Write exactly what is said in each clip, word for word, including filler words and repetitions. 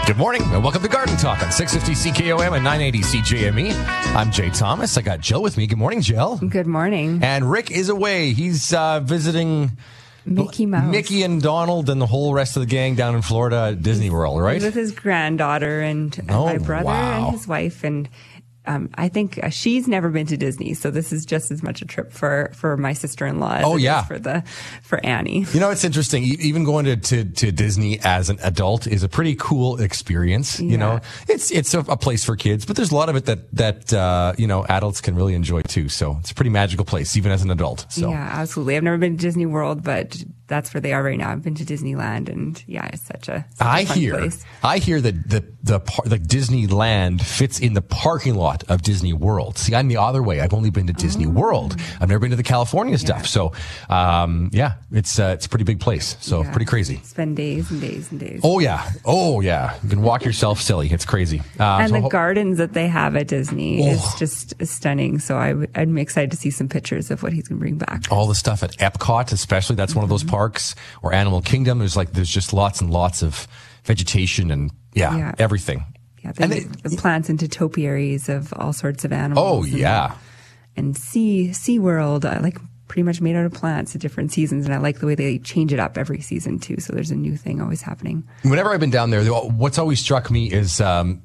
Good morning and welcome to Garden Talk on six fifty C K O M and nine eighty C J M E. I'm Jay Thomas. I got Jill with me. Good morning, Jill. Good morning. And Rick is away. He's uh, visiting Mickey Mouse. Mickey and Donald and the whole rest of the gang down in Florida at Disney World, right? He's with his granddaughter and, and Oh, my brother wow. and his wife. And um, I think uh, she's never been to Disney, so this is just as much a trip for, for my sister-in-law as Oh, it yeah. is for the for Annie. You know, it's interesting. E- Even going to, to, to Disney as an adult is a pretty cool experience. You Yeah. know, it's it's a, a place for kids, but there's a lot of it that that uh, you know adults can really enjoy too. So it's a pretty magical place, even as an adult. So Yeah, absolutely. I've never been to Disney World, but that's where they are right now. I've been to Disneyland, and yeah, it's such a, such I a fun hear, place. I hear that the the par- like Disneyland fits in the parking lot of Disney World. See, I'm the other way. I've only been to Disney Oh. World. I've never been to the California stuff. So, um, yeah, it's uh, it's a pretty big place. So Yeah. pretty crazy. Spend days and days and days. Oh yeah, oh yeah. You can walk yourself silly. It's crazy. Uh, And so the ho- gardens that they have at Disney Oh. is just stunning. So I, w- I'm excited to see some pictures of what he's going to bring back. all the stuff at Epcot, especially, that's one of those parks, or Animal Kingdom. There's like there's just lots and lots of vegetation and yeah, Yeah. everything. Yeah, they, And the it- plants into topiaries of all sorts of animals. Oh and- yeah. And Sea Sea World, I like pretty much made out of plants at different seasons, and I like the way they change it up every season too. So there's a new thing always happening. Whenever I've been down there, what's always struck me is um,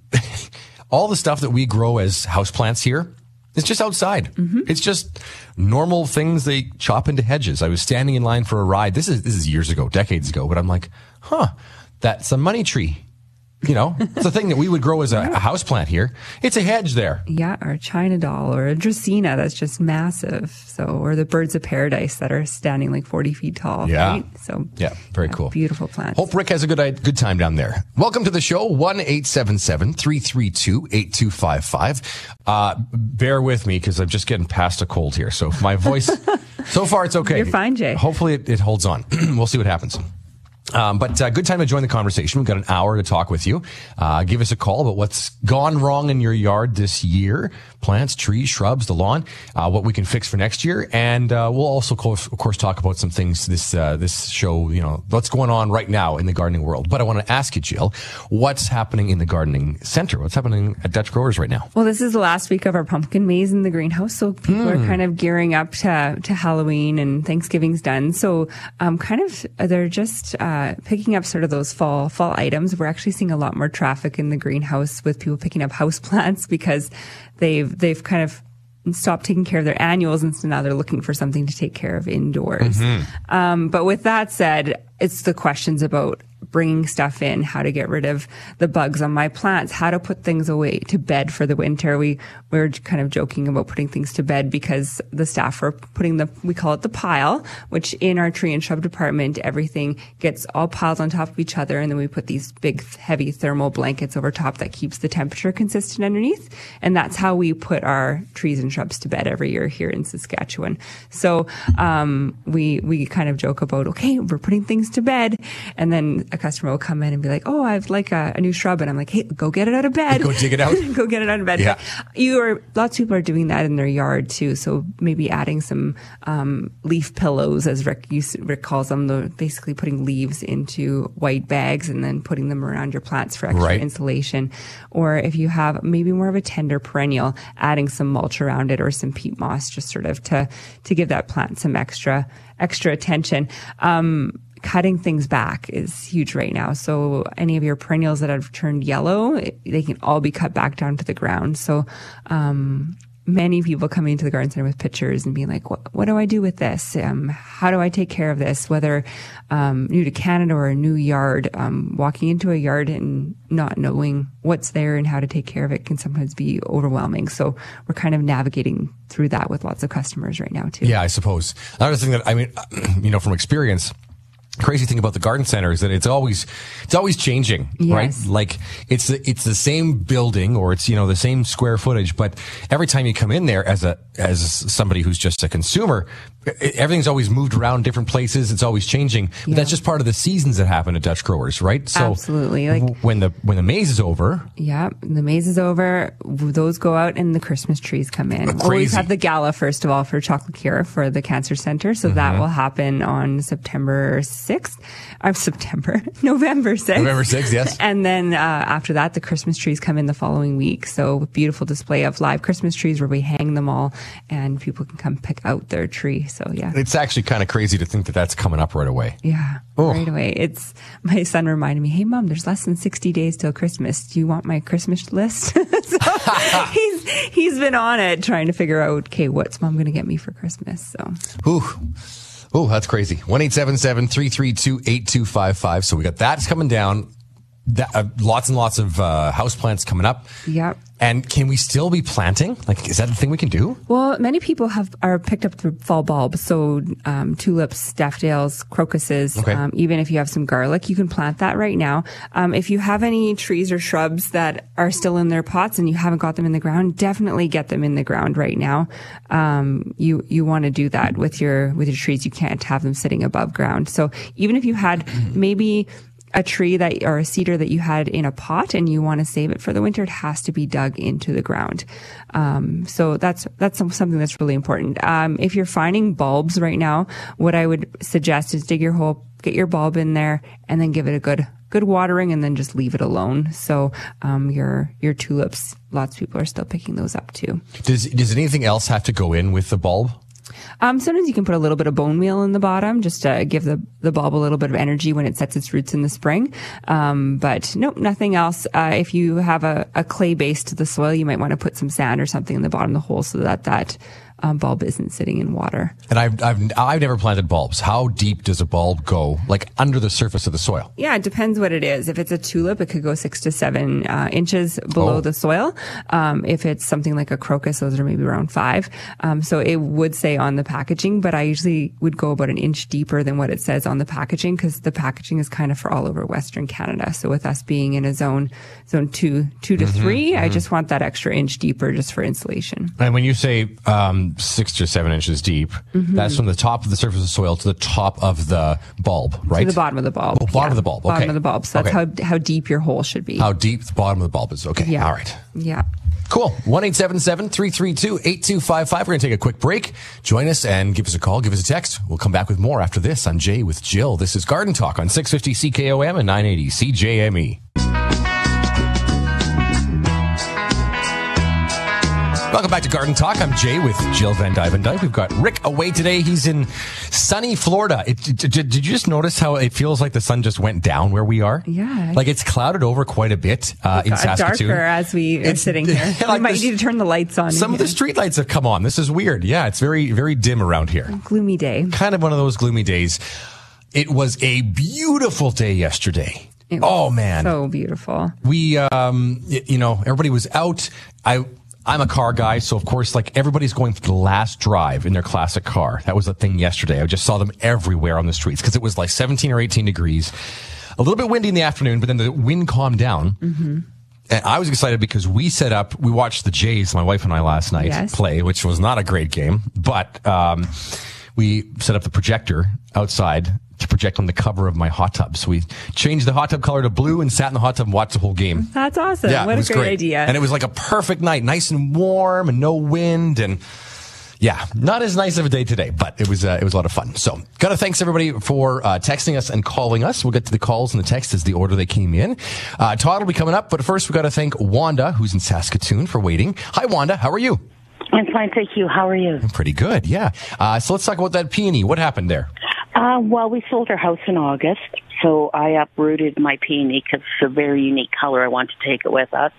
all the stuff that we grow as houseplants here. It's just outside. Mm-hmm. It's just normal things they chop into hedges. I was standing in line for a ride. This is this is years ago, decades ago, but I'm like, huh, that's a money tree. You know, it's a thing that we would grow as a, a houseplant here. It's a hedge there. Yeah, or a China doll, or a Dracaena that's just massive. So, or the birds of paradise that are standing like forty feet tall. Yeah. Right? So Yeah, very cool. Beautiful plants. Hope Rick has a good good time down there. Welcome to the show, one eight seven seven, three three two, eight two five five. Uh, bear with me because I'm just getting past a cold here. So if my voice, so far it's okay. You're fine, Jay. Hopefully it, it holds on. We'll see what happens. Um, but uh, good time to join the conversation. We've got an hour to talk with you. Uh, give us a call about what's gone wrong in your yard this year. Plants, trees, shrubs, the lawn, uh, what we can fix for next year. And uh, we'll also, of course, of course, talk about some things this uh, this show, you know, what's going on right now in the gardening world. But I want to ask you, Jill, what's happening in the gardening center? What's happening at Dutch Growers right now? Well, this is the last week of our pumpkin maze in the greenhouse, so people Hmm. are kind of gearing up to to Halloween, and Thanksgiving's done. So, um, kind of they're just uh, picking up sort of those fall fall items. We're actually seeing a lot more traffic in the greenhouse with people picking up house plants because they've they've kind of stopped taking care of their annuals, and so now they're looking for something to take care of indoors. Mm-hmm. Um, but with that said, it's the questions about bringing stuff in, how to get rid of the bugs on my plants, how to put things away to bed for the winter. We we were kind of joking about putting things to bed because the staff are putting the, we call it the pile, which in our tree and shrub department, everything gets all piled on top of each other. And then we put these big, heavy thermal blankets over top that keeps the temperature consistent underneath. And that's how we put our trees and shrubs to bed every year here in Saskatchewan. So, um, we, we kind of joke about, okay, we're putting things to bed. And then a customer will come in and be like, oh, I'd like a, a new shrub. And I'm like, hey, go get it out of bed. Go dig it out. Go get it out of bed. Yeah. You are, lots of people are doing that in their yard too. So maybe adding some, um, leaf pillows, as Rick, used, Rick calls them, the, basically putting leaves into white bags and then putting them around your plants for extra Right. insulation. Or if you have maybe more of a tender perennial, adding some mulch around it or some peat moss, just sort of to, to give that plant some extra, extra attention. Um, Cutting things back is huge right now. So any of your perennials that have turned yellow, they can all be cut back down to the ground. So, um, many people coming into the garden center with pictures and being like, what, what do I do with this? Um, how do I take care of this? Whether, um, new to Canada or a new yard, um, walking into a yard and not knowing what's there and how to take care of it can sometimes be overwhelming. So we're kind of navigating through that with lots of customers right now too. Yeah, I suppose. Another thing that, I mean, you know, from experience, crazy thing about the garden center is that it's always it's always changing, Yes. right? Like it's the, it's the same building or it's, you know, the same square footage, but every time you come in there as a as somebody who's just a consumer, everything's always moved around different places. It's always changing. But Yeah. that's just part of the seasons that happen at Dutch Growers, right? So Absolutely. Like, when the when the maize is over, yeah, the maize is over. Those go out and the Christmas trees come in. Crazy. Always have the gala, first of all, for Chocolate Cure for the Cancer Center. So that will happen on September sixth. Uh, September, November sixth. November sixth, yes. And then uh, after that, the Christmas trees come in the following week. So beautiful display of live Christmas trees where we hang them all and people can come pick out their tree. So yeah. It's actually kind of crazy to think that that's coming up right away. Yeah, Oh. right away. It's my son reminded me, "Hey, Mom, there's less than sixty days till Christmas. Do you want my Christmas list?" So he's he's been on it trying to figure out, okay, what's Mom going to get me for Christmas? So Ooh. Oh, that's crazy. one eight seven seven, three three two, eight two five five. So we got that coming down. That, uh, lots and lots of uh, houseplants coming up. Yep. And can we still be planting? Like, is that the thing we can do? Well, many people have are picked up the fall bulbs. So um, tulips, daffodils, crocuses. Okay. Um, even if you have some garlic, you can plant that right now. Um, if you have any trees or shrubs that are still in their pots and you haven't got them in the ground, definitely get them in the ground right now. Um, you you want to do that with your with your trees. You can't have them sitting above ground. So even if you had maybe a tree that or a cedar that you had in a pot and you want to save it for the winter, it has to be dug into the ground. Um, so that's that's some, something that's really important. Um, if you're finding bulbs right now, what I would suggest is dig your hole, get your bulb in there, and then give it a good good watering, and then just leave it alone. So um, your your tulips, lots of people are still picking those up too. Does does anything else have to go in with the bulb? Um, sometimes you can put a little bit of bone meal in the bottom just to give the, the bulb a little bit of energy when it sets its roots in the spring. Um, but nope, nothing else. Uh, if you have a, a clay base to the soil, you might want to put some sand or something in the bottom of the hole so that that um, bulb isn't sitting in water. And I've, I've, I've never planted bulbs. How deep does a bulb go? Like under the surface of the soil? Yeah, it depends what it is. If it's a tulip, it could go six to seven uh, inches below Oh. the soil. Um, if it's something like a crocus, those are maybe around five. Um, so it would say on the packaging, but I usually would go about an inch deeper than what it says on the packaging because the packaging is kind of for all over Western Canada. So with us being in a zone, zone two, two to Mm-hmm, three, I just want that extra inch deeper just for insulation. And when you say um, six to seven inches deep, Mm-hmm. that's from the top of the surface of the soil to the top of the bulb, right? To the bottom of the bulb. Oh, bottom of the bulb, Bottom okay. of the bulb. So that's Okay. how, how deep your hole should be. How deep the bottom of the bulb is. Okay. Yeah. All right. Yeah. Cool. one eight seven seven, three three two, eight two five five. We're going to take a quick break. Join us and give us a call. Give us a text. We'll come back with more after this. I'm Jay with Jill. This is Garden Talk on six fifty C K O M and nine eighty C J M E. Welcome back to Garden Talk. I'm Jay with Jill Van Dyke. We've got Rick away today. He's in sunny Florida. It, did, did you just notice how it feels like the sun just went down where we are? Yeah. Like it's clouded over quite a bit uh, in Got Saskatoon. darker as we are It's- sitting here. like we might this- need to turn the lights on. Some of the again. street lights have come on. This is weird. Yeah, it's very, very dim around here. Gloomy day. Kind of one of those gloomy days. It was a beautiful day yesterday. It was Oh man. so beautiful. we um y- you know, everybody was out. I I'm a car guy, so of course, like everybody's going for the last drive in their classic car. That was the thing yesterday. I just saw them everywhere on the streets because it was like seventeen or eighteen degrees. A little bit windy in the afternoon, but then the wind calmed down. Mm-hmm. And I was excited because we set up, we watched the Jays, my wife and I last night Yes. play, which was not a great game, but um, we set up the projector outside to project on the cover of my hot tub. So we changed the hot tub color to blue and sat in the hot tub and watched the whole game. That's awesome. Yeah, what it a was great, idea. And it was like a perfect night, nice and warm and no wind. And yeah, not as nice of a day today, but it was uh, it was a lot of fun. So gotta thanks everybody for uh, texting us and calling us. We'll get to the calls and the texts as the order they came in. Uh, Todd will be coming up, but first we got to thank Wanda, who's in Saskatoon, for waiting. Hi, Wanda. How are you? I'm fine, thank you. How are you? Pretty good, yeah. Uh, so let's talk about that peony. What happened there? Uh, well, we sold our house in August, so I uprooted my peony because it's a very unique color. I want to take it with us.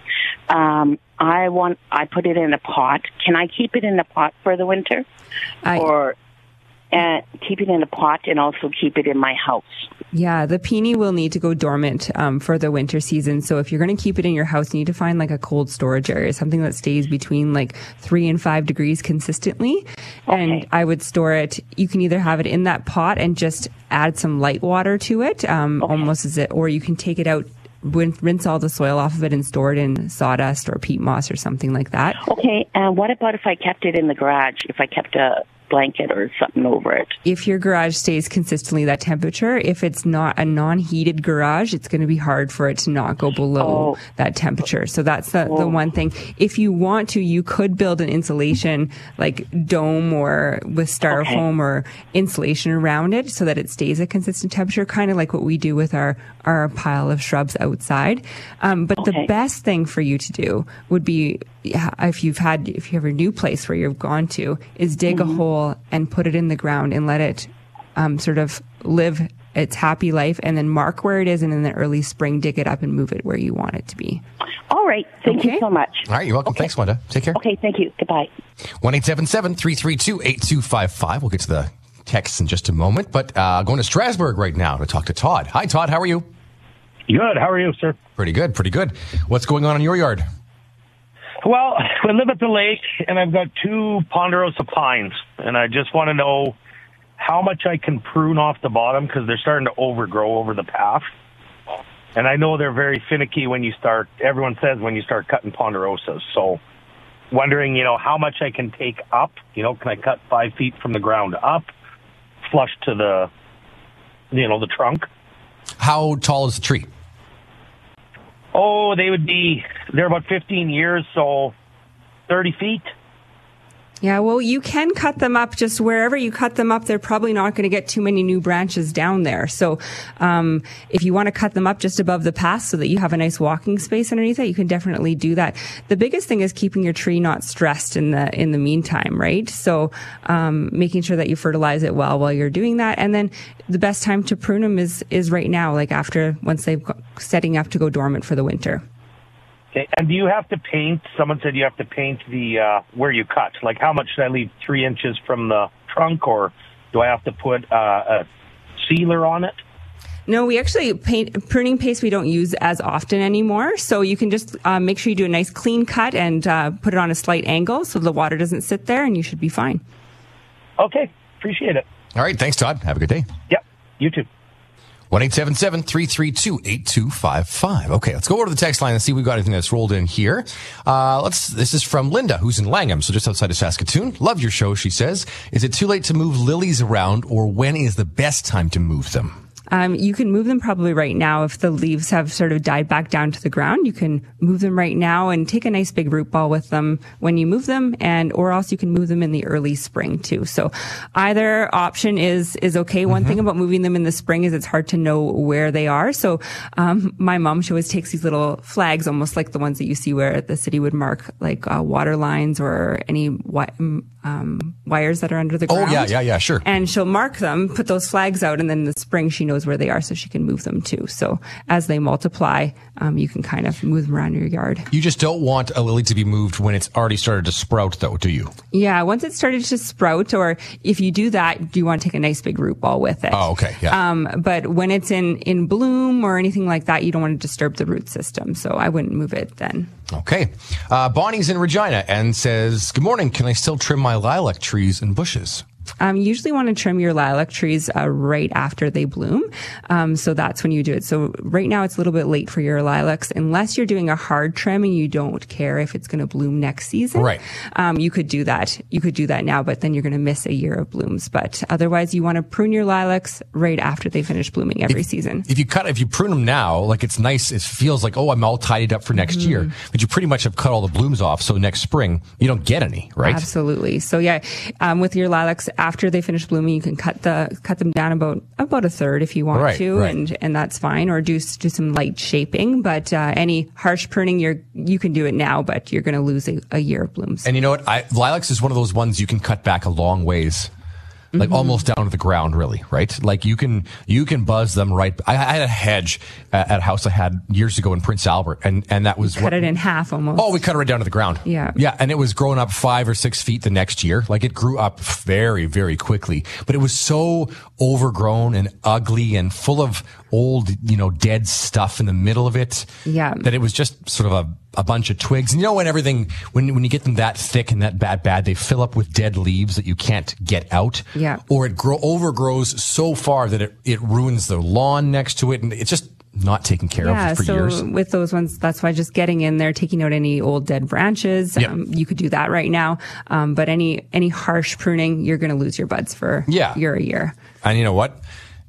Um, I want. I put it in a pot. Can I keep it in a pot for the winter, I- or uh, keep it in a pot and also keep it in my house? Yeah, the peony will need to go dormant um, for the winter season. So if you're going to keep it in your house, you need to find like a cold storage area, something that stays between like three and five degrees consistently. And I would store it. You can either have it in that pot and just add some light water to it, um, almost as it, or you can take it out, win- rinse all the soil off of it and store it in sawdust or peat moss or something like that. Okay. And what about if I kept it in the garage? If I kept a blanket or something over it. If your garage stays consistently that temperature, if it's not a non-heated garage, it's going to be hard for it to not go below oh. that temperature. So that's the, oh. the one thing. If you want to, you could build an insulation like dome or with styrofoam okay. or insulation around it so that it stays a consistent temperature, kind of like what we do with our, our pile of shrubs outside. Um, but okay. the best thing for you to do would be, if you've had, if you have a new place where you've gone to, is dig mm-hmm. a hole and put it in the ground and let it um, sort of live its happy life, and then mark where it is, and in the early spring dig it up and move it where you want it to be. All right. Thank okay. you so much. All right. You're welcome. Okay. Thanks, Wanda. Take care. Okay. Thank you. Goodbye. one eight seven seven, three three two, eight two five five. We'll get to the texts in just a moment, but uh, going to Strasbourg right now to talk to Todd. Hi, Todd. How are you? Good. How are you, sir? Pretty good. Pretty good. What's going on in your yard? Well, we live at the lake, and I've got two ponderosa pines, and I just want to know how much I can prune off the bottom because they're starting to overgrow over the path. And I know they're very finicky when you start, everyone says when you start cutting ponderosas. So wondering, you know, how much I can take up. You know, can I cut five feet from the ground up, flush to the, you know, the trunk? How tall is the tree? Oh, they would be, they're about fifteen years, so thirty feet. Yeah, well, you can cut them up just wherever you cut them up. They're probably not going to get too many new branches down there. So um, if you want to cut them up just above the path so that you have a nice walking space underneath it, you can definitely do that. The biggest thing is keeping your tree not stressed in the in the meantime, right? So um, making sure that you fertilize it well while you're doing that. And then the best time to prune them is, is right now, like after, once they've got, setting up to go dormant for the winter. Okay. And do you have to paint? Someone said you have to paint the uh, where you cut. Like, how much should I leave three inches from the trunk, or do I have to put uh, a sealer on it? No, we actually paint pruning paste we don't use as often anymore. So you can just uh, make sure you do a nice clean cut and uh, put it on a slight angle so the water doesn't sit there, and you should be fine. Okay. Appreciate it. All right. Thanks, Todd. Have a good day. Yep. You too. one eight seven seven, three three two, eight two five five. Okay, let's go over to the text line and see if we've got anything that's rolled in here. Uh, let's. This is from Linda, who's in Langham, so just outside of Saskatoon. Love your show, she says. Is it too late to move lilies around, or when is the best time to move them? Um, you can move them probably right now. If the leaves have sort of died back down to the ground, you can move them right now and take a nice big root ball with them when you move them, and or else you can move them in the early spring too. So either option is is okay. Mm-hmm. One thing about moving them in the spring is it's hard to know where they are. So um, my mom, she always takes these little flags, almost like the ones that you see where the city would mark like uh, water lines or any wi- um, wires that are under the ground. Oh yeah, yeah, yeah, sure. And she'll mark them, put those flags out, and then in the spring she knows where they are, so she can move them too. So as they multiply, um, you can kind of move them around your yard. You just don't want a lily to be moved when it's already started to sprout, though, do you? Yeah, once it's started to sprout, or if you do that, you want to take a nice big root ball with it. Oh, okay, yeah. Um, but when it's in, in bloom or anything like that, you don't want to disturb the root system, so I wouldn't move it then. Okay. Uh, Bonnie's in Regina and says, good morning, can I still trim my lilac trees and bushes? Um, you usually want to trim your lilac trees uh, right after they bloom. Um, so that's when you do it. So right now it's a little bit late for your lilacs, unless you're doing a hard trim and you don't care if it's going to bloom next season. Right. Um, you could do that. You could do that now, but then you're going to miss a year of blooms. But otherwise, you want to prune your lilacs right after they finish blooming every if, season. If you cut, if you prune them now, like it's nice, it feels like, oh, I'm all tidied up for next mm-hmm. year. But you pretty much have cut all the blooms off. So next spring, you don't get any, right? Absolutely. So yeah, um, with your lilacs, after they finish blooming, you can cut the cut them down about about a third if you want right, to, right. and and that's fine. Or do do some light shaping. But uh, any harsh pruning, you're you can do it now, but you're going to lose a, a year of blooms. And you know what? I, lilacs is one of those ones you can cut back a long ways. Like mm-hmm. almost down to the ground, really, right? Like you can you can buzz them right. I, I had a hedge at, at a house I had years ago in Prince Albert, and, and that was cut what, it in half almost. Oh, we cut it right down to the ground. Yeah, yeah, and it was growing up five or six feet the next year. Like it grew up very, very quickly, but it was so overgrown and ugly and full of old, you know, dead stuff in the middle of it. Yeah, that it was just sort of a. a bunch of twigs. And you know, when everything, when, when you get them that thick and that bad, bad, they fill up with dead leaves that you can't get out. Yeah. Or it grow, overgrows so far that it, it ruins the lawn next to it. And it's just not taken care yeah, of for so years. with those ones, that's why just getting in there, taking out any old dead branches. Yep. Um, you could do that right now. Um, but any any harsh pruning, you're going to lose your buds for Yeah. year a year. And you know what?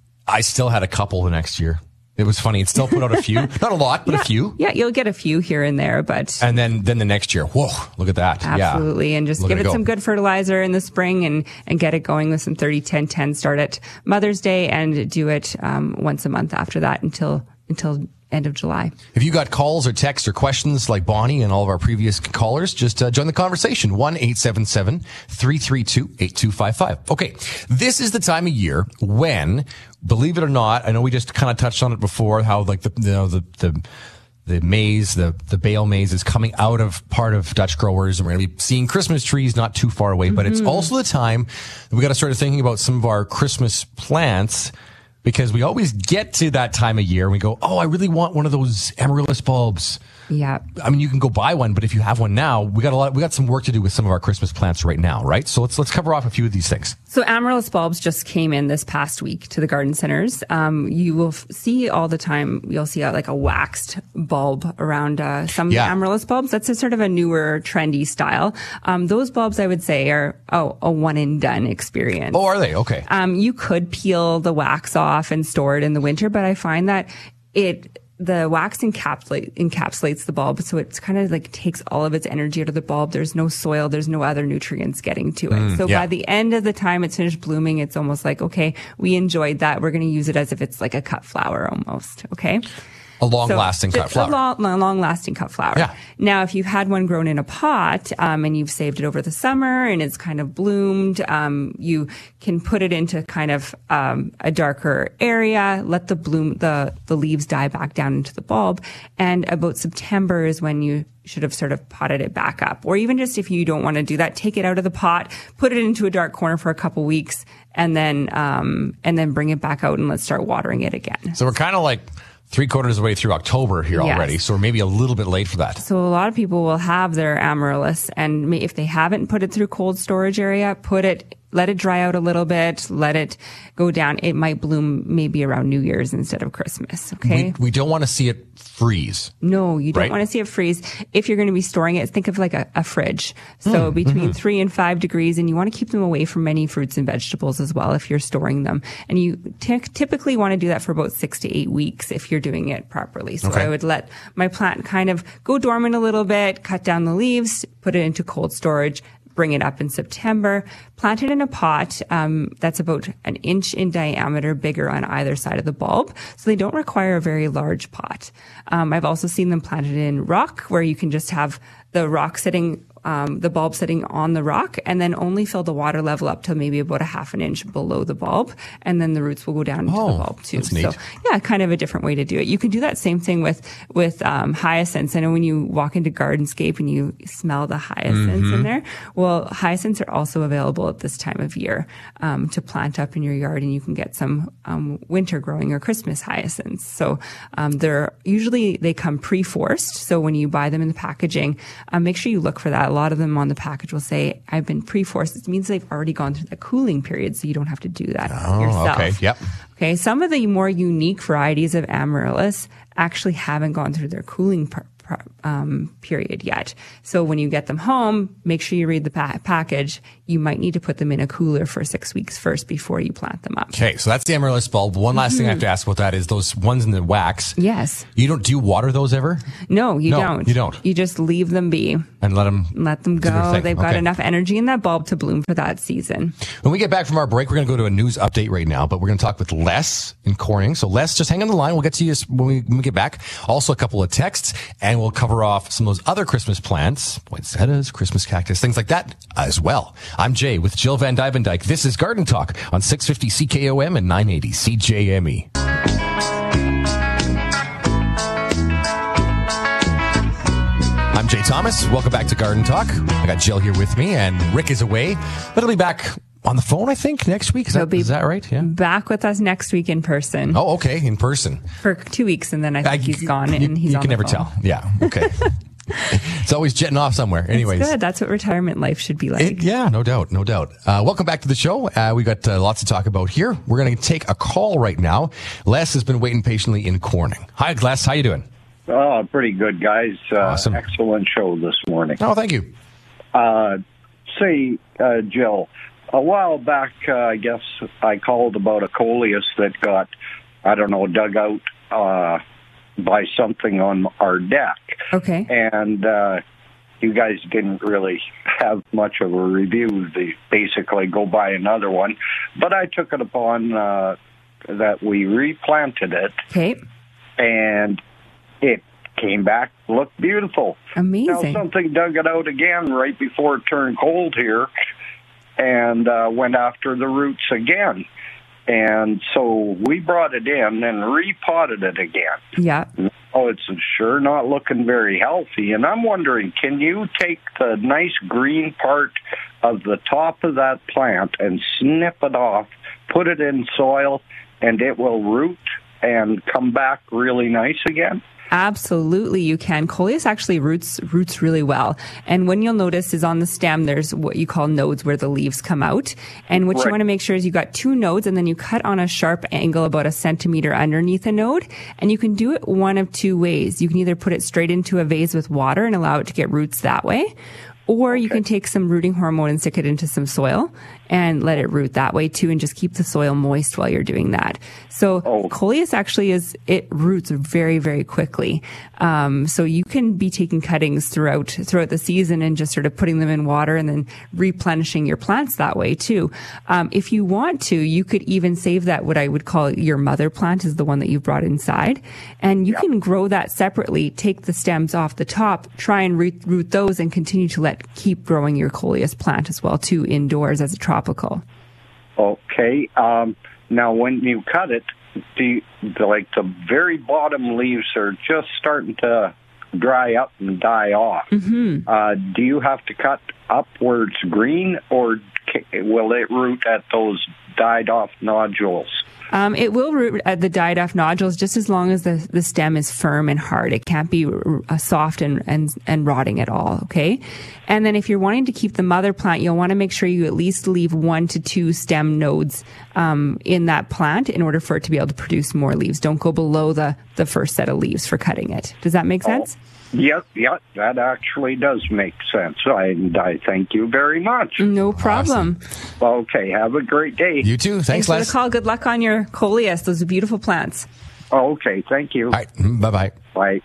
I still had a couple the next year. It was funny. It still put out a few, not a lot, but yeah. a few. Yeah, you'll get a few here and there, but And then, then the next year, whoa, look at that. absolutely. Yeah. And just Look give at it go. some good fertilizer in the spring and, and get it going with some thirty ten ten. Start at Mother's Day and do it um, once a month after that until until end of July. If you got calls or texts or questions like Bonnie and all of our previous callers, just uh, join the conversation. one eight seven seven, three three two, eight two five five. Okay. This is the time of year when, believe it or not, I know we just kind of touched on it before, how like the, you know, the, the, the maize, the, the bale maize is coming out of part of Dutch growers, and we're going to be seeing Christmas trees not too far away, but it's also the time that we got to start thinking about some of our Christmas plants, because we always get to that time of year and we go, oh, I really want one of those amaryllis bulbs. Yeah. I mean, you can go buy one, but if you have one now, we got a lot, we got some work to do with some of our Christmas plants right now, right? So let's, let's cover off a few of these things. So amaryllis bulbs just came in this past week to the garden centers. Um, you will f- see all the time, you'll see a, like a waxed bulb around uh, some Yeah. amaryllis bulbs. That's a sort of a newer, trendy style. Um, those bulbs, I would say, are oh, a one and done experience. Oh, are they? Okay. Um, you could peel the wax off and store it in the winter, but I find that it, the wax encapsulate, encapsulates the bulb. So it's kind of like takes all of its energy out of the bulb. There's no soil. There's no other nutrients getting to it. Mm, so yeah. by the end of the time it's finished blooming, it's almost like, okay, we enjoyed that. We're going to use it as if it's like a cut flower almost. Okay. A long-lasting So cut it's flower. A long, long-lasting cut flower. Yeah. Now, if you've had one grown in a pot um, and you've saved it over the summer and it's kind of bloomed, um, you can put it into kind of um, a darker area, let the bloom, the the leaves die back down into the bulb, and about September is when you should have sort of potted it back up. Or even just if you don't want to do that, take it out of the pot, put it into a dark corner for a couple weeks, and then um, and then bring it back out and let's start watering it again. So we're kind of like three quarters of the way through October here Yes. already. So we're maybe a little bit late for that. So a lot of people will have their amaryllis, and may- if they haven't put it through cold storage area, put it, let it dry out a little bit, let it go down. It might bloom maybe around New Year's instead of Christmas. Okay. We, we don't want to see it freeze. No, you don't Right. want to see it freeze. If you're going to be storing it, think of like a, a fridge. So between three and five degrees, and you want to keep them away from many fruits and vegetables as well if you're storing them. And you t- typically want to do that for about six to eight weeks if you're doing it properly. So Okay. I would let my plant kind of go dormant a little bit, cut down the leaves, put it into cold storage, bring it up in September, plant it in a pot um, that's about an inch in diameter, bigger on either side of the bulb. So they don't require a very large pot. Um, I've also seen them planted in rock, where you can just have the rock sitting, um, the bulb sitting on the rock, and then only fill the water level up to maybe about a half an inch below the bulb, and then the roots will go down into Oh, the bulb too. that's neat. So yeah, kind of a different way to do it. You can do that same thing with with um, hyacinths. I know when you walk into Gardenscape and you smell the hyacinths Mm-hmm. in there. Well, hyacinths are also available at this time of year um, to plant up in your yard, and you can get some um, winter growing or Christmas hyacinths. So um, they're usually they come pre-forced. So when you buy them in the packaging, um, make sure you look for that. A lot of them on the package will say, "I've been pre-forced." It means they've already gone through the cooling period, so you don't have to do that Oh, yourself. okay. Yep. Okay, some of the more unique varieties of amaryllis actually haven't gone through their cooling per, per, um, period yet. So when you get them home, make sure you read the pa- package. You might need to put them in a cooler for six weeks first before you plant them up. Okay, so that's the amaryllis bulb. One last thing I have to ask about that is those ones in the wax. Yes. You don't, do you water those ever? No, you No, don't. you don't. You just leave them be. And let them Let them do their go. thing. They've got Okay. enough energy in that bulb to bloom for that season. When we get back from our break, we're going to go to a news update right now, but we're going to talk with Les in Corning. So Les, just hang on the line. We'll get to you when we, when we get back. Also a couple of texts, and we'll cover off some of those other Christmas plants, poinsettias, Christmas cactus, things like that as well. I'm Jay with Jill Van Dyvendyke. This is Garden Talk on six fifty C K O M and nine eighty C J M E. I'm Jay Thomas. Welcome back to Garden Talk. I got Jill here with me, and Rick is away, but he'll be back on the phone, I think, next week. Is, He'll that, be is that right? Yeah. Back with us next week in person Oh, okay, in person. for two weeks, and then I think I- he's gone you, and he's you on can the never phone. tell. Yeah. Okay. It's always jetting off somewhere. Anyways. It's good. That's what retirement life should be like. It, yeah, no doubt. No doubt. Uh, welcome back to the show. Uh, we got uh, lots to talk about here. We're going to take a call right now. Les has been waiting patiently in Corning. Hi, Les. How you doing? Oh, pretty good, guys. Uh, Awesome. Excellent show this morning. Oh, thank you. Uh, say, uh, Jill, a while back, uh, I guess I called about a coleus that got, I don't know, dug out uh, by something on our deck. Okay. And uh, you guys didn't really have much of a review. They basically go buy another one. But I took it upon uh, that we replanted it. Okay. And it came back, looked beautiful. Amazing. Now something dug it out again right before it turned cold here and uh, went after the roots again. And so we brought it in and repotted it again. Yeah. Oh, it's sure not looking very healthy. And I'm wondering, can you take the nice green part of the top of that plant and snip it off, put it in soil, and it will root and come back really nice again? Absolutely, you can. Coleus actually roots roots really well. And when you'll notice is on the stem, there's what you call nodes where the leaves come out. And what Right. you want to make sure is you got two nodes and then you cut on a sharp angle about a centimeter underneath a node. And you can do it one of two ways. You can either put it straight into a vase with water and allow it to get roots that way. Or you can take some rooting hormone and stick it into some soil and let it root that way too, and just keep the soil moist while you're doing that. So Oh. coleus actually is, it roots very, very quickly. Um, so you can be taking cuttings throughout, throughout the season and just sort of putting them in water and then replenishing your plants that way too. Um, if you want to, you could even save that, what I would call your mother plant is the one that you've brought inside. And you Yep. can grow that separately, take the stems off the top, try and root, root those and continue to let, keep growing your coleus plant as well too, indoors as a tropical. Okay. Um, now, when you cut it, do you, the, like the very bottom leaves are just starting to dry up and die off. Mm-hmm. Uh, do you have to cut upwards green, or will it root at those died off nodules? Um, it will root at the died off nodules just as long as the, the stem is firm and hard. It can't be uh, soft and, and, and rotting at all. Okay. And then if you're wanting to keep the mother plant, you'll want to make sure you at least leave one to two stem nodes, um, in that plant in order for it to be able to produce more leaves. Don't go below the, the first set of leaves for cutting it. Does that make sense? Oh. Yep, yep, that actually does make sense. I, and I thank you very much. No problem. Awesome. Okay, have a great day. You too. Thanks, Thanks for Les. the call. Good luck on your coleus. Those are beautiful plants. Okay, thank you. All right. Bye-bye. Bye.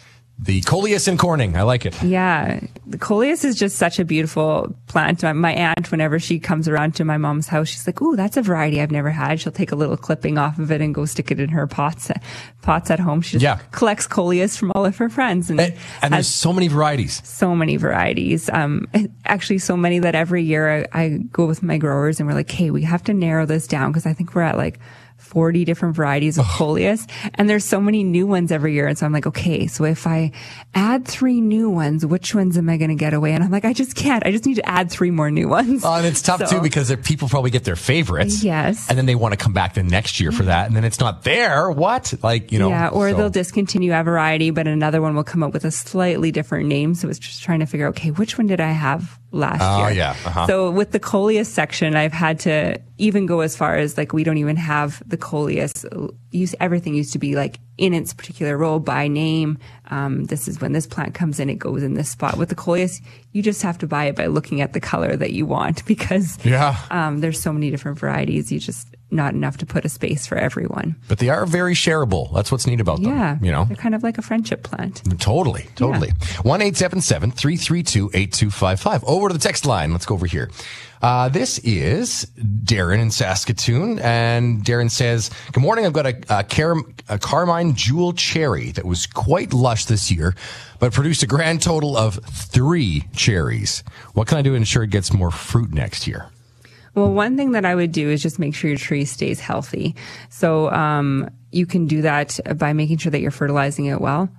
The coleus in Corning. I like it. Yeah. The coleus is just such a beautiful plant. My, my aunt, whenever she comes around to my mom's house, she's like, ooh, that's a variety I've never had. She'll take a little clipping off of it and go stick it in her pots, pots at home. She just Yeah. collects coleus from all of her friends. And, And, and there's has so many varieties. so many varieties. Um, actually so many that every year I, I go with my growers and we're like, hey, we have to narrow this down because I think we're at like forty different varieties of coleus, and there's so many new ones every year. And so I'm like, okay, so if I add three new ones, which ones am I going to get away? And I'm like, I just can't. I just need to add three more new ones. Oh, and it's tough So- too because there- people probably get their favorites. Yes. And then they want to come back the next year for that. And then it's not there. What? Like, you know. Yeah, or so- they'll discontinue a variety, but another one will come up with a slightly different name. So it's just trying to figure out, okay, which one did I have last Oh, year? yeah. Uh-huh. So with the coleus section, I've had to even go as far as like, we don't even have the coleus. Use everything used to be like in its particular role by name. Um, this is when this plant comes in, it goes in this spot. With the coleus, you just have to buy it by looking at the color that you want because Yeah. um, there's so many different varieties. You just not enough to put a space for everyone. But they are very shareable. That's what's neat about them. Yeah, You know. they're kind of like a friendship plant. Totally, totally. one eight seven seven, three three two, eight two five five. Over to the text line. Let's go over here. Uh, this is Darren in Saskatoon. And Darren says, good morning. I've got a, a, Car- a Carmine Jewel Cherry that was quite lush this year, but produced a grand total of three cherries. What can I do to ensure it gets more fruit next year? Well, one thing that I would do is just make sure your tree stays healthy. So, um, you can do that by making sure that you're fertilizing it well.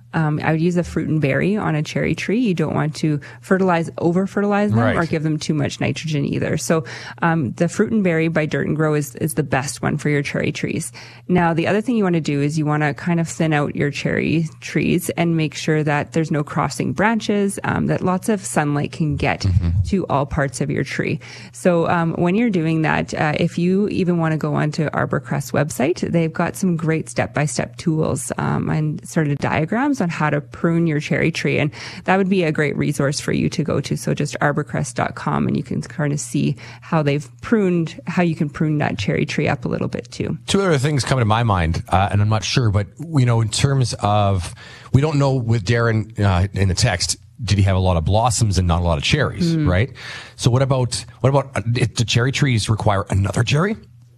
Um, I would use a fruit and berry on a cherry tree. You don't want to fertilize, over fertilize them Right. or give them too much nitrogen either. So, um, the fruit and berry by Dirt and Grow is, is the best one for your cherry trees. Now, the other thing you want to do is you want to kind of thin out your cherry trees and make sure that there's no crossing branches, um, that lots of sunlight can get mm-hmm. to all parts of your tree. So, um, when you're doing that, uh, if you even want to go onto ArborCrest website, they've got some great step-by-step tools, um, and sort of diagrams on how to prune your cherry tree. And that would be a great resource for you to go to. So just arborcrest dot com, and you can kind of see how they've pruned, how you can prune that cherry tree up a little bit too. Two other things come to my mind, uh, and I'm not sure, but you know, in terms of, we don't know with Darren uh, in the text, did he have a lot of blossoms and not a lot of cherries, mm. right? So what about, what about, uh, do cherry trees require another cherry?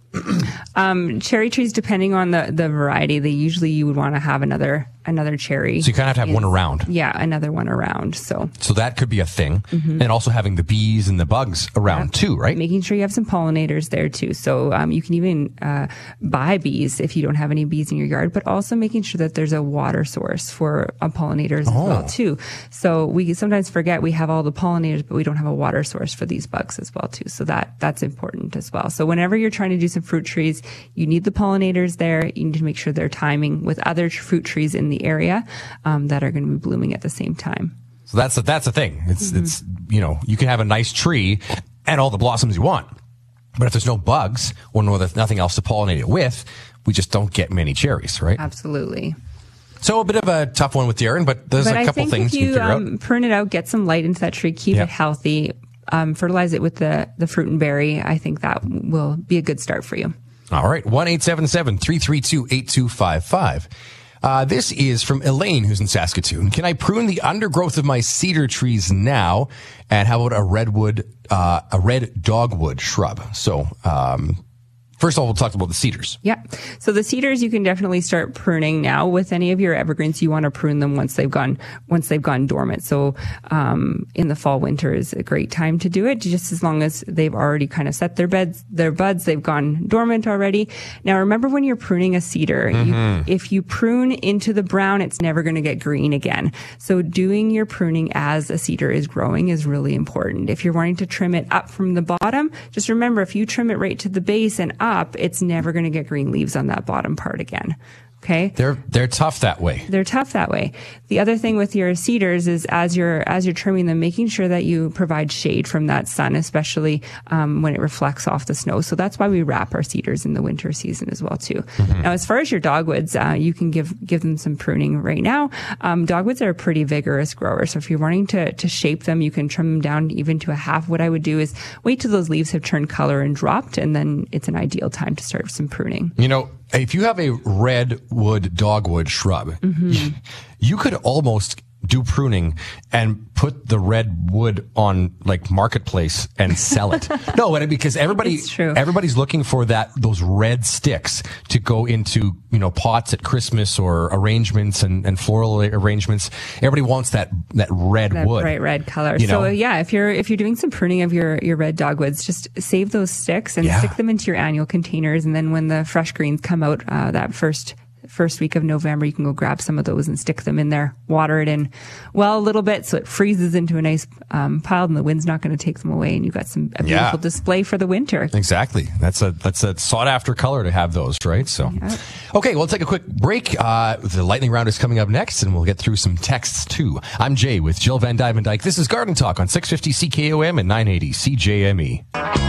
um, cherry trees, depending on the, the variety, they usually, you would want to have another, another cherry. So you kind of have to have one around. Yeah, another one around. So, so that could be a thing. Mm-hmm. And also having the bees and the bugs around yeah. too, right? Making sure you have some pollinators there too. So, um, you can even, uh, buy bees if you don't have any bees in your yard, but also making sure that there's a water source for uh, pollinators oh. as well too. So we sometimes forget we have all the pollinators, but we don't have a water source for these bugs as well too. So that, that's important as well. So whenever you're trying to do some fruit trees, you need the pollinators there. You need to make sure they're timing with other fruit trees in the area, um, that are going to be blooming at the same time. So that's a, that's the thing. It's, mm-hmm. it's, you know, you can have a nice tree and all the blossoms you want, but if there's no bugs or no, there's nothing else to pollinate it with, we just don't get many cherries, right? Absolutely. So a bit of a tough one with Darren, but there's but a couple things you, you can figure um, out. Prune it out, get some light into that tree, keep yeah. it healthy, um, fertilize it with the, the fruit and berry. I think that will be a good start for you. All right. one eight seven seven, three three two, eight two five five. Uh, this is from Elaine, who's in Saskatoon. Can I prune the undergrowth of my cedar trees now? And how about a redwood, uh, a red dogwood shrub? So, um, first of all, we'll talk about the cedars. Yeah. So the cedars, you can definitely start pruning now. With any of your evergreens, you want to prune them once they've gone, once they've gone dormant. So, um, in the fall, winter is a great time to do it, just as long as they've already kind of set their beds, their buds, they've gone dormant already. Now, remember when you're pruning a cedar, mm-hmm. you, if you prune into the brown, it's never going to get green again. So doing your pruning as a cedar is growing is really important. If you're wanting to trim it up from the bottom, just remember, if you trim it right to the base and up, up, it's never going to get green leaves on that bottom part again. Okay. They're, they're tough that way. They're tough that way. The other thing with your cedars is as you're, as you're trimming them, making sure that you provide shade from that sun, especially, um, when it reflects off the snow. So that's why we wrap our cedars in the winter season as well, too. Mm-hmm. Now, as far as your dogwoods, uh, you can give, give them some pruning right now. Um, dogwoods are a pretty vigorous grower. So if you're wanting to, to shape them, you can trim them down even to a half. What I would do is wait till those leaves have turned color and dropped, and then it's an ideal time to start some pruning. You know, if you have a redwood dogwood shrub, mm-hmm. you could almost do pruning and put the red wood on like Marketplace and sell it. No, because everybody, everybody's looking for that, those red sticks to go into, you know, pots at Christmas or arrangements and, and floral arrangements. Everybody wants that, that red that wood. Bright red color. You so know? yeah, if you're, if you're doing some pruning of your, your red dogwoods, just save those sticks and yeah. stick them into your annual containers. And then when the fresh greens come out, uh, that first, first week of November, you can go grab some of those and stick them in there, water it in well a little bit so it freezes into a nice um, pile, and the wind's not going to take them away, and you've got some a beautiful yeah. display for the winter. Exactly. That's a that's a sought after color to have those, right? So yeah. Okay, we'll take a quick break. Uh, the lightning round is coming up next, and we'll get through some texts too. I'm Jay with Jill Van Dyke. This is Garden Talk on six fifty C K O M and nine eighty C J M E.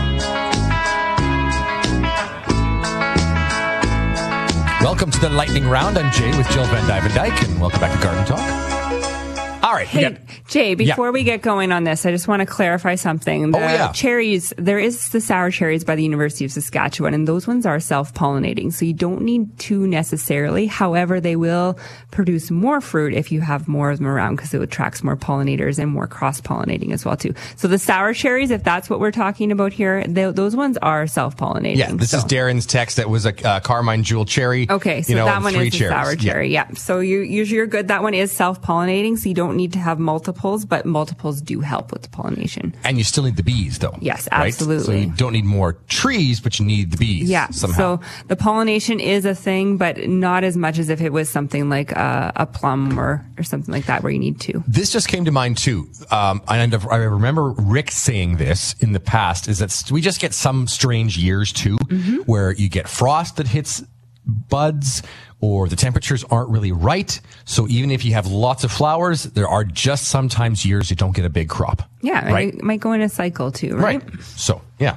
Welcome to the lightning round. I'm Jay with Jill Van Dyke, and welcome back to Garden Talk. All right. Hey, got, Jay, before yeah. we get going on this, I just want to clarify something. The oh, yeah. cherries, there is the sour cherries by the University of Saskatchewan, and those ones are self-pollinating, so you don't need two necessarily. However, they will produce more fruit if you have more of them around, because it attracts more pollinators and more cross-pollinating as well, too. So the sour cherries, if that's what we're talking about here, they, those ones are self-pollinating. Yeah, this so. is Darren's text. That was a uh, Carmine Jewel cherry. Okay, so you know, that one is the cherries. sour cherry. Yeah. yeah. So you, you're good. That one is self-pollinating, so you don't need need to have multiples, but multiples do help with the pollination. And you still need the bees, though. Yes, right? absolutely. So you don't need more trees, but you need the bees. Yeah. Somehow. So the pollination is a thing, but not as much as if it was something like a, a plum or, or something like that where you need to. This just came to mind too. Um, and I remember Rick saying this in the past, is that we just get some strange years too, mm-hmm. where you get frost that hits buds, or the temperatures aren't really right. So even if you have lots of flowers, there are just sometimes years you don't get a big crop. Yeah, right? It might go in a cycle too, right? Right. So, yeah.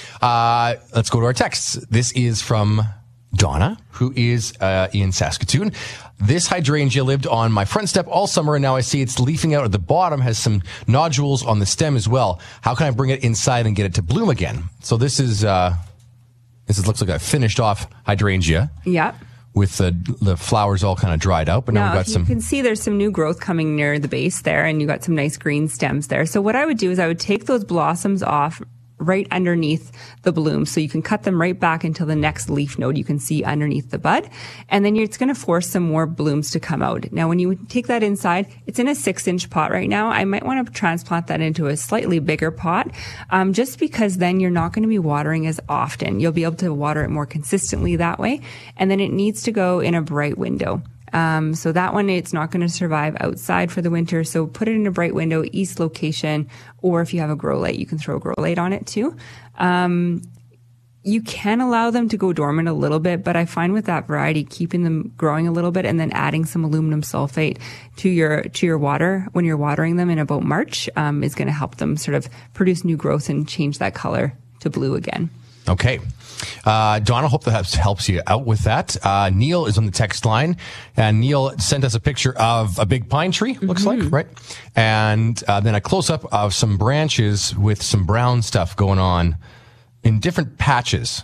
Uh, let's go to our texts. This is from Donna, who is uh, in Saskatoon. This hydrangea lived on my front step all summer, and now I see it's leafing out at the bottom, has some nodules on the stem as well. How can I bring it inside and get it to bloom again? So this is, uh, this is, looks like a finished off hydrangea. Yeah. With the the flowers all kind of dried out, but now, now we've got you some. You can see there's some new growth coming near the base there, and you got some nice green stems there. So what I would do is I would take those blossoms off right underneath the bloom, so you can cut them right back until the next leaf node you can see underneath the bud, and then it's going to force some more blooms to come out. Now when you take that inside, it's in a six inch pot right now. I might want to transplant that into a slightly bigger pot, um, just because then you're not going to be watering as often. You'll be able to water it more consistently that way, and then it needs to go in a bright window. Um, so that one, it's not going to survive outside for the winter. So put it in a bright window, east location, or if you have a grow light, you can throw a grow light on it too. Um, you can allow them to go dormant a little bit, but I find with that variety, keeping them growing a little bit and then adding some aluminum sulfate to your, to your water when you're watering them in about March, um, is going to help them sort of produce new growth and change that color to blue again. Okay. Uh, Donna, hope that helps, helps you out with that. Uh, Neil is on the text line, and Neil sent us a picture of a big pine tree, looks mm-hmm. like, right? And uh, then a close-up of some branches with some brown stuff going on in different patches.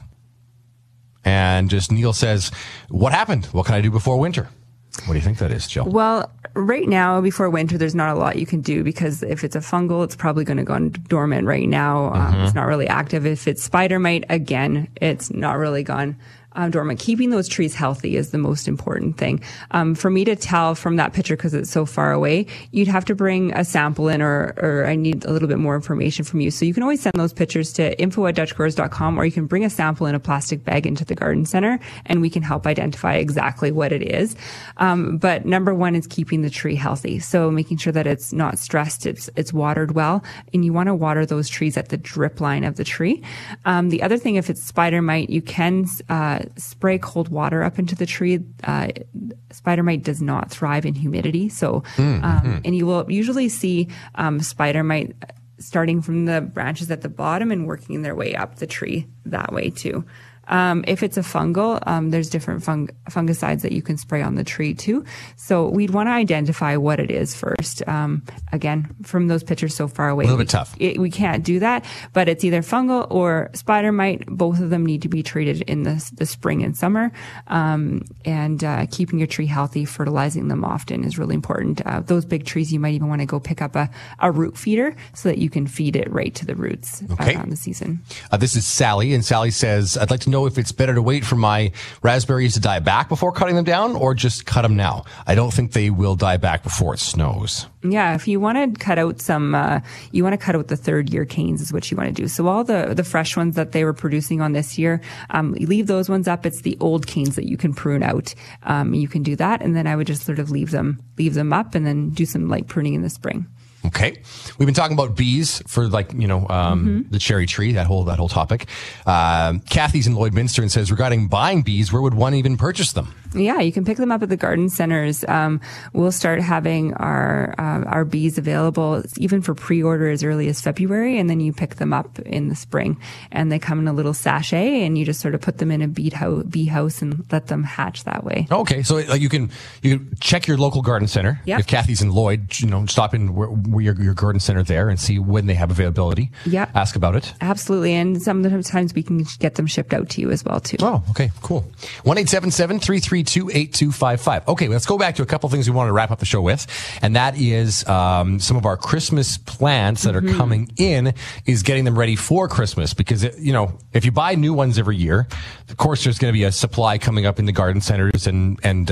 And just Neil says, what happened? What can I do before winter? What do you think that is, Jill? Well, right now, before winter, there's not a lot you can do, because if it's a fungal, it's probably going to go dormant right now. Um, mm-hmm. It's not really active. If it's spider mite, again, it's not really gone um, dormant. Keeping those trees healthy is the most important thing. Um, for me to tell from that picture, because it's so far away, you'd have to bring a sample in, or, or I need a little bit more information from you. So you can always send those pictures to info at dutch growers dot com, or you can bring a sample in a plastic bag into the garden center, and we can help identify exactly what it is. Um, but number one is keeping the tree healthy. So making sure that it's not stressed, it's, it's watered well, and you want to water those trees at the drip line of the tree. Um, the other thing, if it's spider mite, you can, uh, spray cold water up into the tree. Uh, spider mite does not thrive in humidity. So, mm-hmm. um, and you will usually see, um, spider mite starting from the branches at the bottom and working their way up the tree that way too. Um, if it's a fungal, um, there's different fung- fungicides that you can spray on the tree too. So we'd want to identify what it is first. Um, again, from those pictures so far away, a little bit tough. It, we can't do that, but it's either fungal or spider mite. Both of them need to be treated in the, the spring and summer. Um, and, uh, keeping your tree healthy, fertilizing them often is really important. Uh, those big trees, you might even want to go pick up a, a root feeder so that you can feed it right to the roots okay. around the season. Uh, this is Sally, and Sally says, I'd like to know if it's better to wait for my raspberries to die back before cutting them down, or just cut them now. I don't think they will die back before it snows. Yeah, if you want to cut out some, uh, you want to cut out the third year canes is what you want to do. So all the, the fresh ones that they were producing on this year, um, you leave those ones up. It's the old canes that you can prune out. Um, you can do that. And then I would just sort of leave them, leave them up and then do some light pruning in the spring. Okay. We've been talking about bees for like, you know, um, mm-hmm. the cherry tree, that whole, that whole topic. Um, Kathy's in Lloydminster and says, regarding buying bees, where would one even purchase them? Yeah, you can pick them up at the garden centers. Um, we'll start having our, uh, our bees available even for pre-order as early as February. And then you pick them up in the spring, and they come in a little sachet, and you just sort of put them in a bee house, bee house and let them hatch that way. Okay. So like, you can, you can check your local garden center. Yep. If Kathy's in Lloyd, you know, stop in where, where your, your garden center there and see when they have availability. Yeah. Ask about it. Absolutely. And sometimes we can get them shipped out to you as well too. Oh, okay. Cool. one eight seven seven, three three two, eight two five five. Okay. Let's go back to a couple of things we wanted to wrap up the show with. And that is, um, some of our Christmas plants that mm-hmm. are coming in is getting them ready for Christmas, because, it, you know, if you buy new ones every year, of course, there's going to be a supply coming up in the garden centers and, and, uh,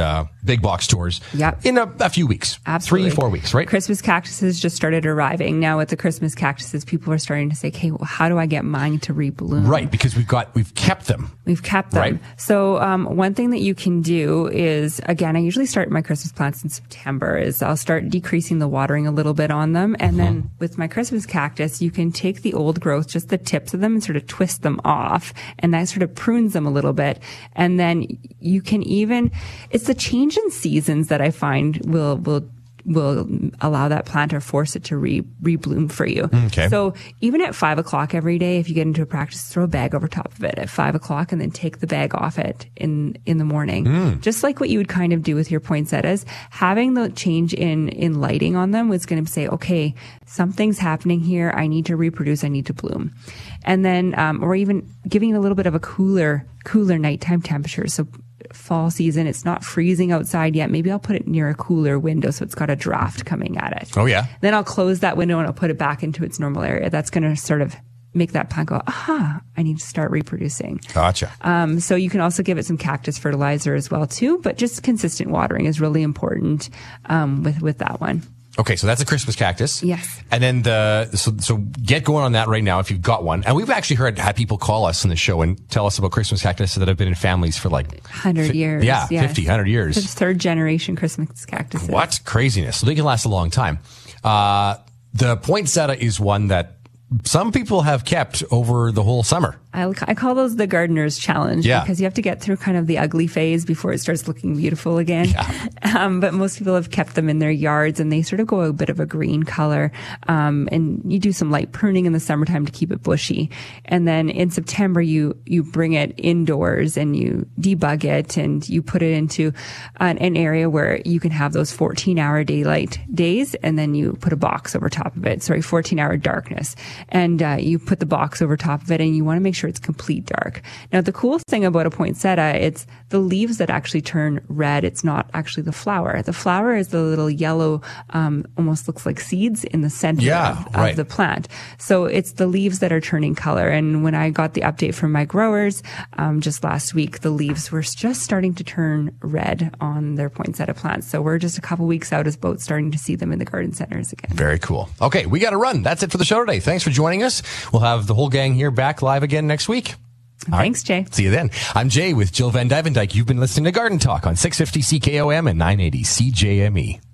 big box stores Yep. in a, a few weeks. Absolutely. Three, four weeks, right? Christmas cactuses just started arriving. Now with the Christmas cactuses, people are starting to say, okay, well, how do I get mine to rebloom? Right, because we've got, we've kept them. We've kept them. Right. So um, one thing that you can do is, again, I usually start my Christmas plants in September, is I'll start decreasing the watering a little bit on them. And then Mm-hmm. with my Christmas cactus, you can take the old growth, just the tips of them, and sort of twist them off. And that sort of prunes them a little bit. And then you can even, it's the change in seasons that I find will, will, will allow that plant or force it to re, rebloom for you. Okay. So even at five o'clock every day, if you get into a practice, throw a bag over top of it at five o'clock and then take the bag off it in, in the morning. Mm. Just like what you would kind of do with your poinsettias, having the change in, in lighting on them was going to say, okay, something's happening here. I need to reproduce. I need to bloom. And then, um, or even giving it a little bit of a cooler, cooler nighttime temperature. So fall season, it's not freezing outside yet. Maybe I'll put it near a cooler window so it's got a draft coming at it. Oh, yeah. Then I'll close that window and I'll put it back into its normal area. That's going to sort of make that plant go, aha, I need to start reproducing. Gotcha. Um, so you can also give it some cactus fertilizer as well too, but just consistent watering is really important um, with, with that one. Okay, so that's a Christmas cactus. Yes. And then the, so, so get going on that right now if you've got one. And we've actually heard, had people call us in the show and tell us about Christmas cactus that have been in families for like one hundred fi- years. Yeah, yes. fifty, one hundred years. It's third generation Christmas cactuses. What? Craziness. So they can last a long time. Uh, the poinsettia is one that some people have kept over the whole summer. I, I call those the gardener's challenge Yeah. because you have to get through kind of the ugly phase before it starts looking beautiful again. Yeah. Um, but most people have kept them in their yards and they sort of go a bit of a green color. Um, and you do some light pruning in the summertime to keep it bushy. And then in September, you, you bring it indoors and you debug it and you put it into an, an area where you can have those fourteen hour daylight days. And then you put a box over top of it. Sorry, fourteen hour darkness. And, uh, you put the box over top of it and you want to make sure it's complete dark. Now, the cool thing about a poinsettia, it's the leaves that actually turn red. It's not actually the flower. The flower is the little yellow, um, almost looks like seeds in the center Yeah, of, right. of the plant. So it's the leaves that are turning color. And when I got the update from my growers, um, just last week, the leaves were just starting to turn red on their poinsettia plants. So we're just a couple weeks out as both starting to see them in the garden centers again. Very cool. Okay, we got to run. That's it for the show today. Thanks for joining us. We'll have the whole gang here back live again next week. All Thanks, right. Jay. See you then. I'm Jay with Jill Van Dyvendijk. You've been listening to Garden Talk on six fifty C K O M and nine eighty C J M E.